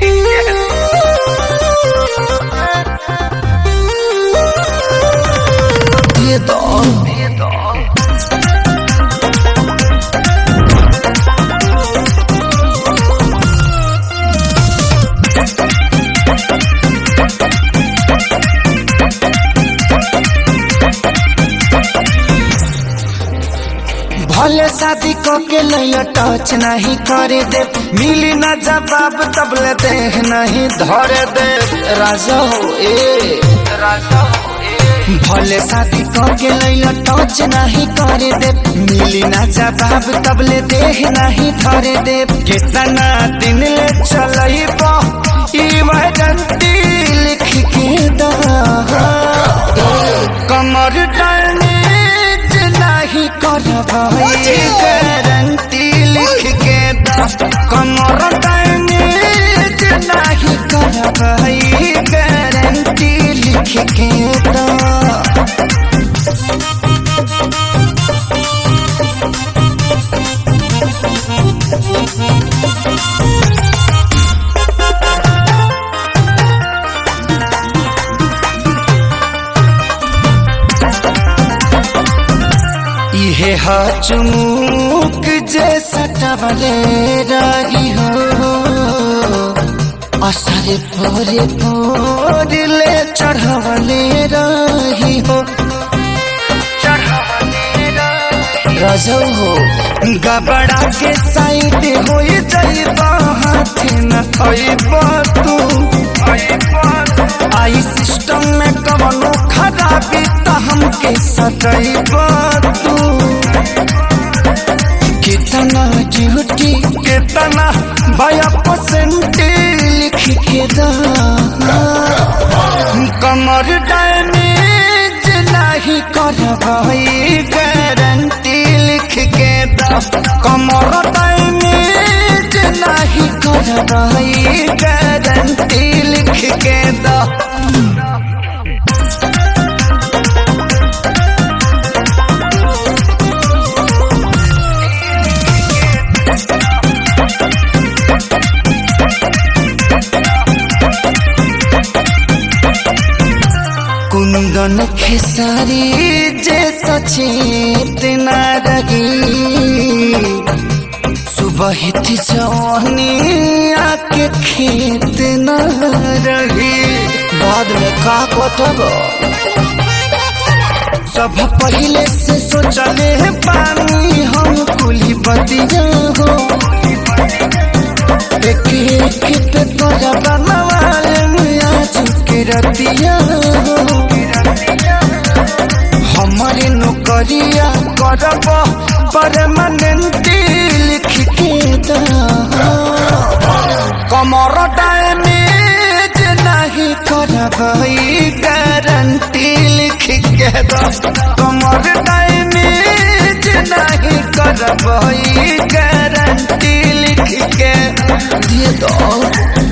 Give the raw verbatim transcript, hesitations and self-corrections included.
दिए दो भले शादी को के लैया टच नहीं करे दे, मिली ना जवाब तब ले दे नहीं धरे दे। राजा हो ए राजा हो ए भले शादी को के लैया टच नहीं करे दे, मिली ना जवाब तब ले दे नहीं धरे दे। कितना दिन ले चलई बो इमरजेंसी लिख के दा कमर डैमेज नहीं करवाई गारंटी लिख के दा कमर डैमेज नहीं करवाई गारंटी लिख के दा। इहे चुमुक जैसा टवले रही हो, असरे पोरे पोर ले चढ़वले रही हो। रजो हो गबड़ा के साइड हो जाइबा हाथ न थइबा तू। आई सिस्टम में कवनो खराबी त हमके सटइबा तू। कितना ड्यूटी कितना बाया परसेंट लिख के दा कमर डैमेज नहीं करवाई गारंटी लिख के दा कमर डैमेज नहीं करवाई गारंटी लिख के दा। कुंदन खेसारी जैसा चेतना रही, सुबह थी जवानी आके खेत न रही। बाद में का कटब सब पहले से सोचले पानी हम कुली बतिया हो। एक एक पे तोरा बनवाले मिया चुके रतिया हो। हमारे नौकरिया करब परमानेंट लिख के दा कमर डैमेज नहीं करवाई गारंटी लिख के दा कमर डैमेज नहीं करवाई गारंटी लिख के दिए दो।